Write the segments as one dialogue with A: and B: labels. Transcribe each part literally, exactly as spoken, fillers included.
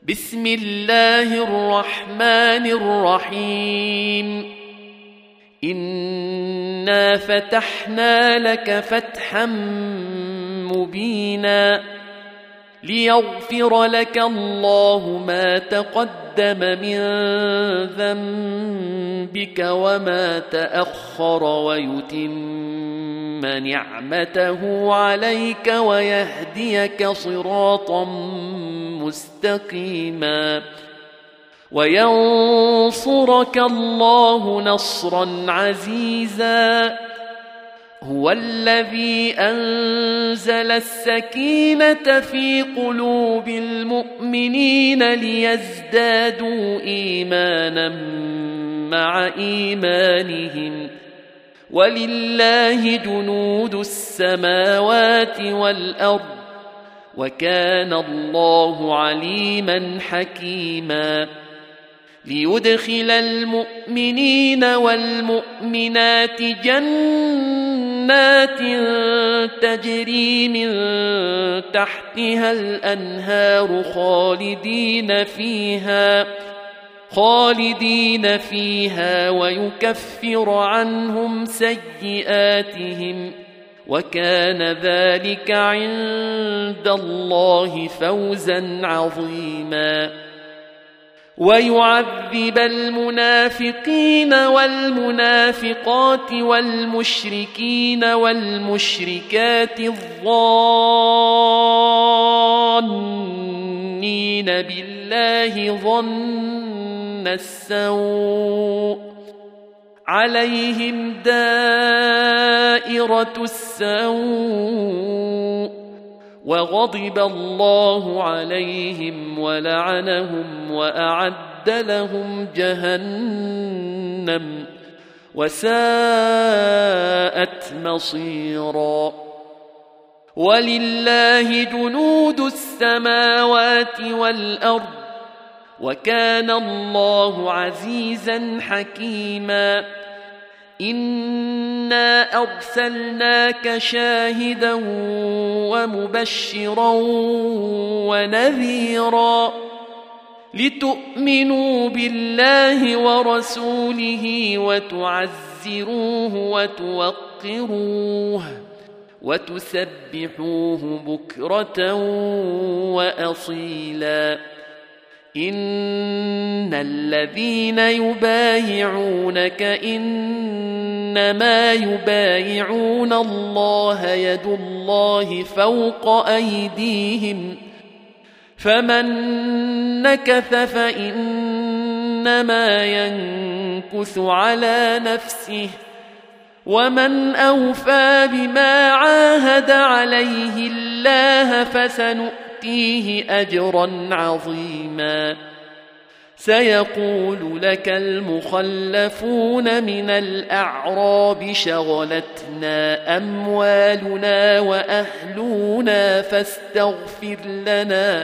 A: بسم الله الرحمن الرحيم. إنا فتحنا لك فتحا مبينا ليغفر لك الله ما تقدم من ذنبك وما تأخر ويتم نعمته عليك ويهديك صراطا مستقيما وينصرك الله نصرا عزيزا. هو الذي أنزل السكينة في قلوب المؤمنين ليزدادوا إيمانا مع إيمانهم ولله جنود السماوات والأرض وكان الله عليما حكيما. ليدخل المؤمنين والمؤمنات جنات تجري من تحتها الأنهار خالدين فيها خالدين فيها ويكفر عنهم سيئاتهم وكان ذلك عند الله فوزا عظيما. ويعذب المنافقين والمنافقات والمشركين والمشركات الظانين بالله ظن السوء عليهم دائرة السوء وغضب الله عليهم ولعنهم وأعد لهم جهنم وساءت مصيرا. ولله جنود السماوات والأرض وكان الله عزيزا حكيما. إنا أرسلناك شاهدا ومبشرا ونذيرا لتؤمنوا بالله ورسوله وتعزروه وتوقروه وتسبحوه بكرة وأصيلا. إن الذين يبايعونك إنما يبايعون الله يد الله فوق أيديهم فمن نكث فإنما ينكث على نفسه ومن أوفى بما عاهد عليه الله فسنؤمن فيه أجرا عظيما. سيقول لك المخلفون من الأعراب شغلتنا أموالنا وأهلنا فاستغفر لنا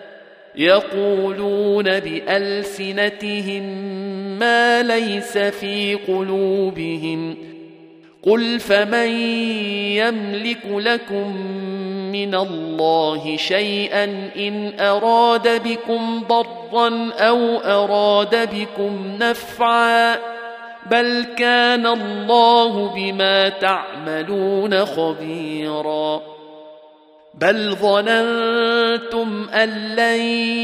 A: يقولون بألسنتهم ما ليس في قلوبهم قل فمن يملك لكم من الله شيئا إن أراد بكم ضرا أو أراد بكم نفعا بل كان الله بما تعملون خبيرا. بل ظننتم أن لن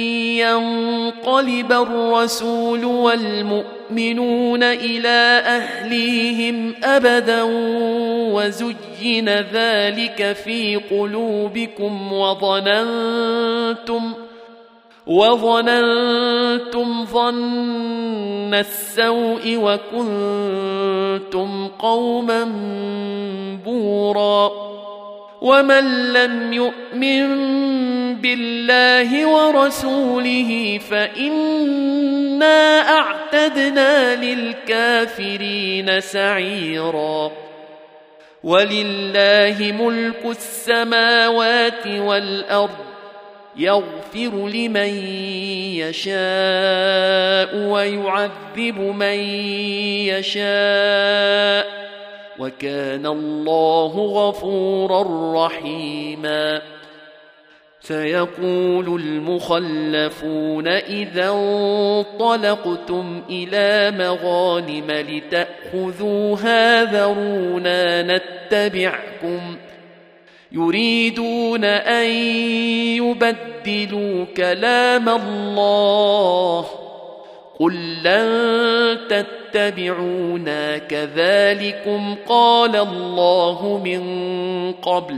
A: ينقلب الرسول والمؤمنون إلى أهليهم أبدا وزين ذلك في قلوبكم وظننتم وظننتم ظن السوء وكنتم قوما بورا. ومن لم يؤمن بالله ورسوله فإنا أعتدنا للكافرين سعيرا. ولله ملك السماوات والأرض يغفر لمن يشاء ويعذب من يشاء وكان الله غفورا رحيما. سيقول المخلفون إذا انطلقتم إلى مغانم لتأخذوها ذرونا نتبعكم يريدون أن يبدلوا كلام الله قل لن تتبعونا كذلكم قال الله من قبل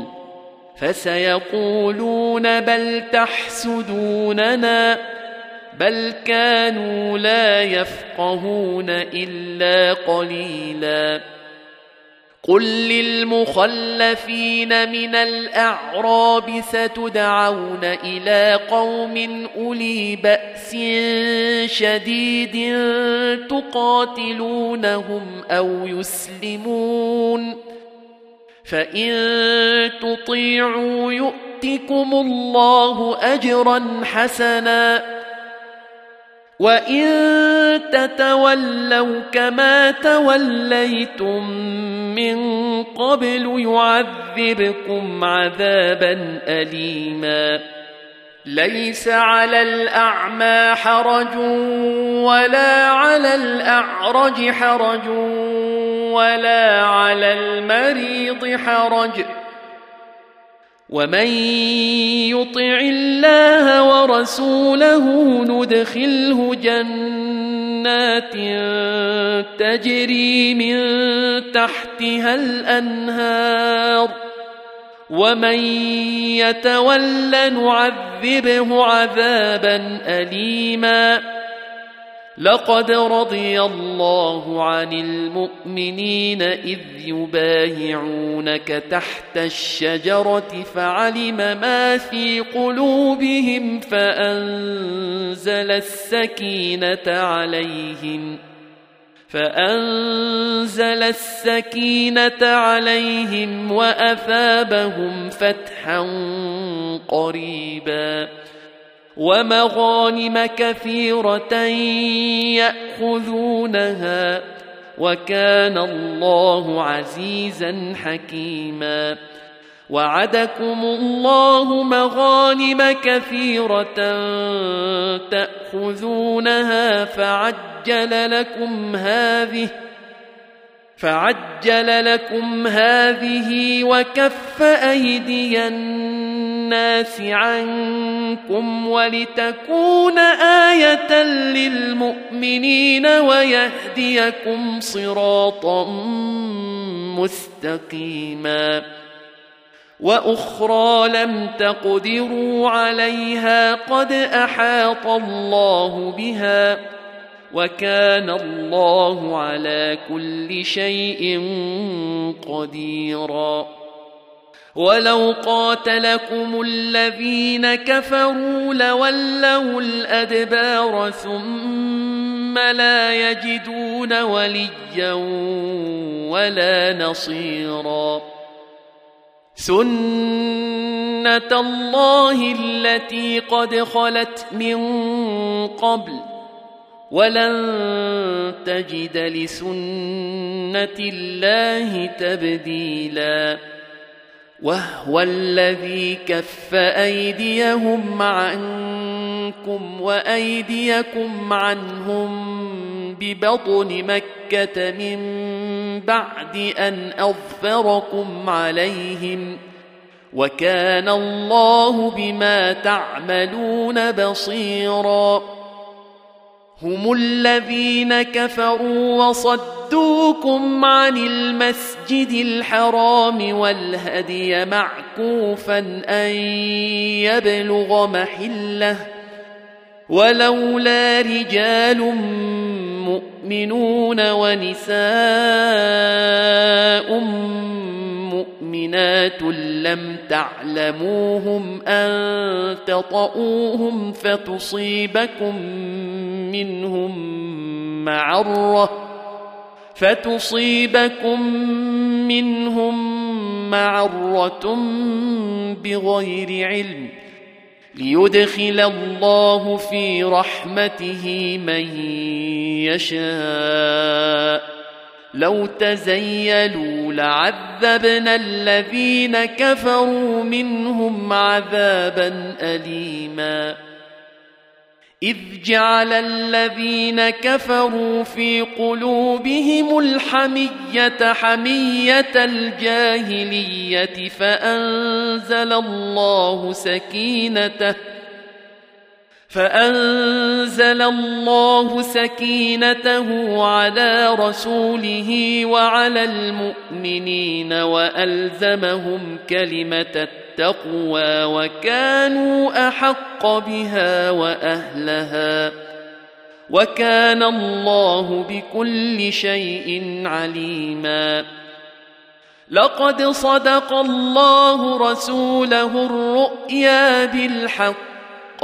A: فسيقولون بل تحسدوننا بل كانوا لا يفقهون إلا قليلا قل للمخلفين من الأعراب ستدعون إلى قوم أولي بأس شديد تقاتلونهم أو يسلمون فإن تطيعوا يؤتكم الله أجرا حسنا وإن تتولوا كما توليتم من قبل يعذبكم عذابا أليما ليس على الأعمى حرج ولا على الأعرج حرج ولا على المريض حرج ومن يطع الله ورسوله ندخله جنات تجري من تحتها الأنهار ومن يتول نعذبه عذابا أليما لقد رضي الله عن المؤمنين إذ يبايعونك تحت الشجرة فعلم ما في قلوبهم فأنزل السكينة عليهم فأنزل السكينة عليهم وأثابهم فتحا قريبا ومغانم كثيرة يأخذونها وكان الله عزيزا حكيما وعدكم الله مغانم كثيرة تأخذونها فعجل لكم هذه فعجل لكم هذه وكف أيدي الناس عنكم ولتكون آية للمؤمنين ويهديكم صراطا مستقيما وأخرى لم تقدروا عليها قد أحاط الله بها وكان الله على كل شيء قديرا ولو قاتلكم الذين كفروا لولوا الأدبار ثم لا يجدون وليا ولا نصيرا سنة الله التي قد خلت من قبل ولن تجد لسنة الله تبديلا وهو الذي كف أيديهم عنكم وأيديكم عنهم ببطن مكة من بعد أن أظفركم عليهم وكان الله بما تعملون بصيرا هم الذين كفروا وصدوكم عن المسجد الحرام والهدي معكوفا أن يبلغ محله ولولا رجال مؤمنون ونساء مؤمنات لم تعلموهم أن تطؤوهم فتصيبكم منهم معرة فتصيبكم منهم معرة بغير علم ليدخل الله في رحمته من يشاء لو تزيلوا لعذبنا الذين كفروا منهم عذابا أليما إذ جعل الذين كفروا في قلوبهم الحمية حمية الجاهلية فأنزل الله سكينته فأنزل الله سكينته على رسوله وعلى المؤمنين وألزمهم كلمة التقوى وكانوا أحق بها وأهلها وكان الله بكل شيء عليما لقد صدق الله رسوله الرؤيا بالحق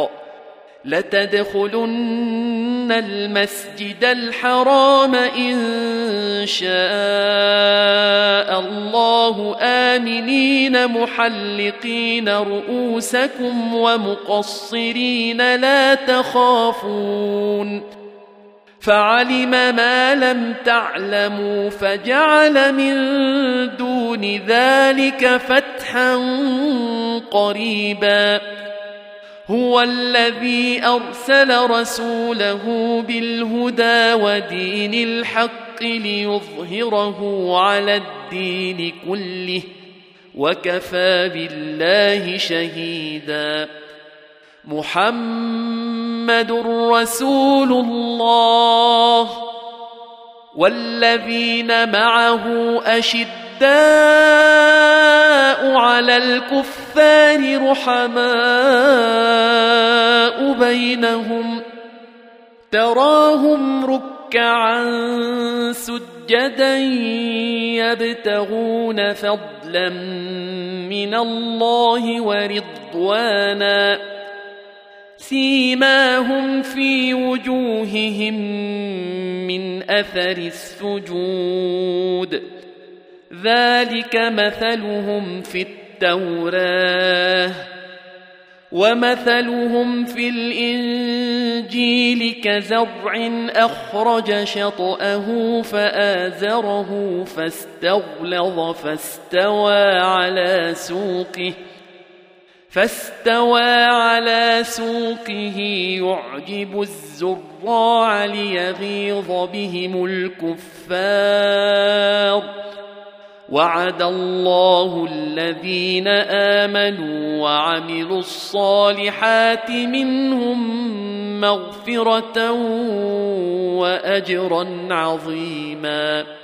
A: لتدخلن المسجد الحرام إن شاء الله آمنين محلقين رؤوسكم ومقصرين لا تخافون فعلم ما لم تعلموا فجعل من دون ذلك فتحا قريبا هو الذي أرسل رسوله بالهدى ودين الحق ليظهره على الدين كله وكفى بالله شهيدا محمد رسول الله والذين معه أشداء على الكفار رحماء بينهم تراهم ركعا سجدا يبتغون فضلا من الله ورضوانا سيماهم في وجوههم من أثر السجود ذلك مثلهم في التوراة ومثلهم في الإنجيل كزرع أخرج شطأه فآزره فاستغلظ فاستوى على سوقه فاستوى على سوقه يعجب الزراع ليغيظ بهم الكفار وعد الله الذين آمنوا وعملوا الصالحات منهم مغفرة وأجرا عظيما